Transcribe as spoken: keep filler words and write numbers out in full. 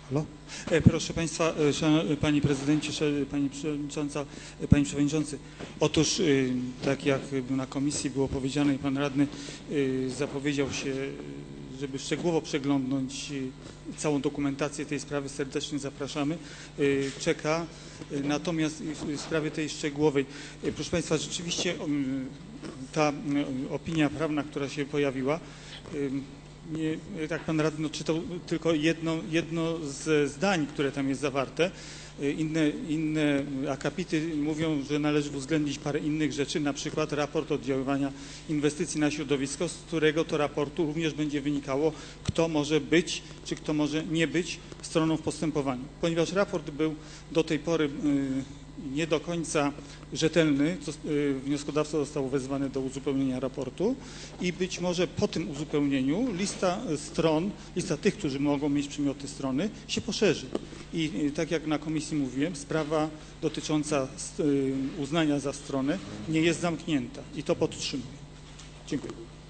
Halo? E, proszę Państwa, e, Panie Prezydencie, Pani Przewodnicząca, e, Panie Przewodniczący. Otóż, e, tak jak na komisji było powiedziane i Pan Radny e, zapowiedział się, żeby szczegółowo przeglądnąć e, całą dokumentację tej sprawy, serdecznie zapraszamy. E, czeka. E, natomiast w sprawie tej szczegółowej, e, proszę Państwa, rzeczywiście e, ta e, opinia prawna, która się pojawiła, e, Nie, tak Pan Radny czytał tylko jedno, jedno z zdań, które tam jest zawarte. Inne, inne akapity mówią, że należy uwzględnić parę innych rzeczy, na przykład raport oddziaływania inwestycji na środowisko, z którego to raportu również będzie wynikało, kto może być, czy kto może nie być stroną w postępowaniu. Ponieważ raport był do tej pory nie do końca rzetelny, wnioskodawca został wezwany do uzupełnienia raportu i być może po tym uzupełnieniu lista stron, lista tych, którzy mogą mieć przymioty strony, się poszerzy. I tak jak na komisji mówiłem, sprawa dotycząca uznania za stronę nie jest zamknięta i to podtrzymuję. Dziękuję.